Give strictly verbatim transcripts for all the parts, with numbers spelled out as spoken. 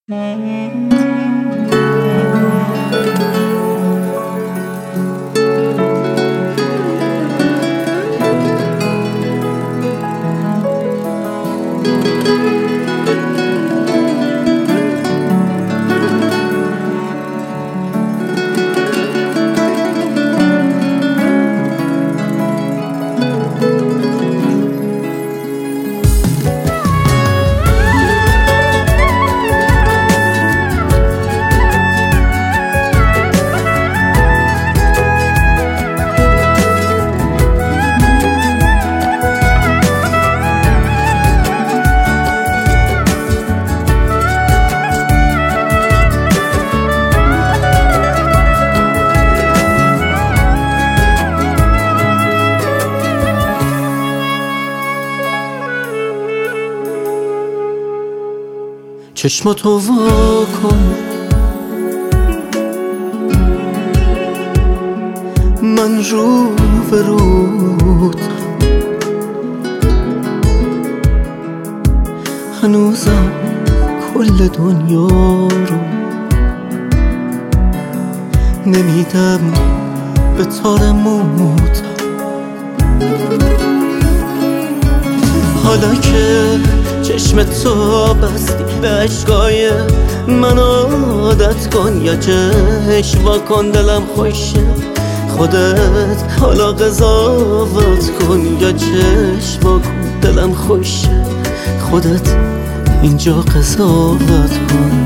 چشماتو وا کن، من رو به رود هنوزم کل دنیا رو نمیدم به تار موت. حالا که چشم تو بستی به عشقای من عادت کن، یا چشم وا کن دلم خوشه خودت حالا قضاوت کن، یا چشم وا کن دلم خوشه خودت اینجا قضاوت کن.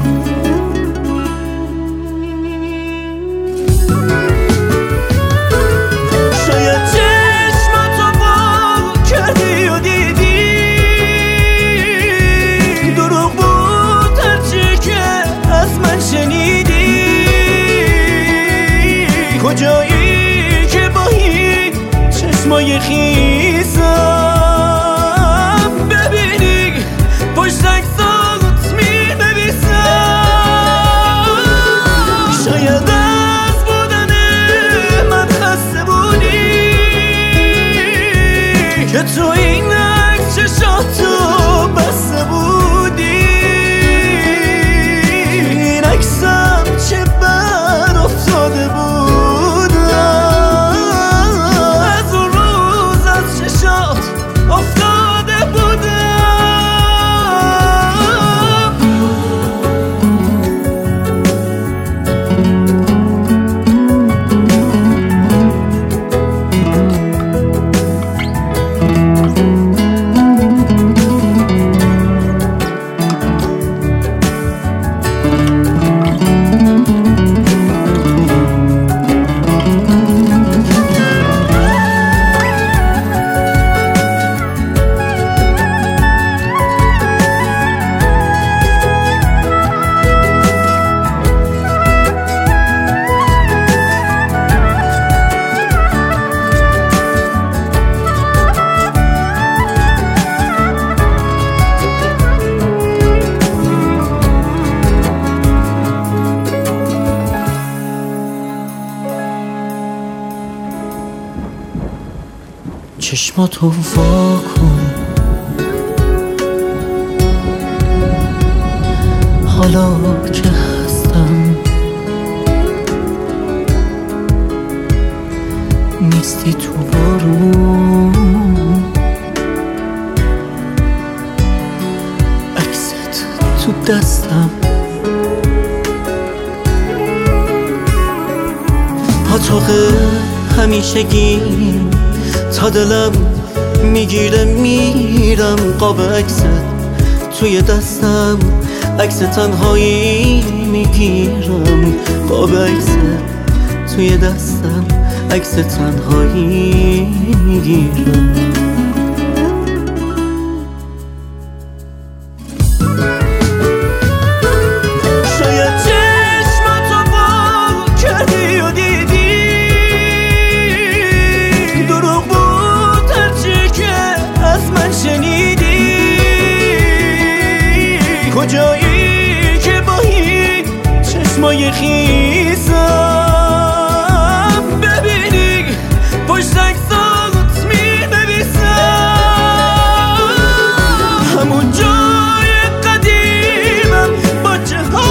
کجایی که با این چشمای خیزم ببینی پشت عکسات می‌نویسم. شاید از بودن من خسته بودی که تو این عکس چشاتو بسته بودی. این عکسم چه بر افتاده بود افتاده بودم. چشماتو وا کن، حالا که هستم نیستی تو بارون، عکست تو دستم پاتوق همیشگی تا دلم میگیره میرم. قاب عکست توی دستم عکس تنهایی میگیرم. قاب عکست توی دستم عکس تنهایی میگیرم. کجایی که با این چشمای خیزم ببینی پشت عکسات می‌نویسم. همون جای قدیمم با چه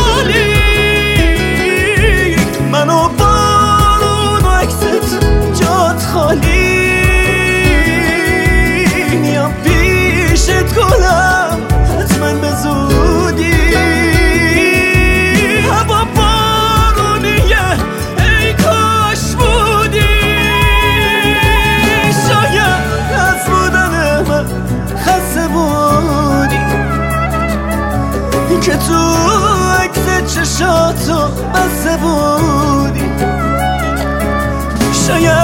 که تو عکس چشاتو بسته بودی. شاید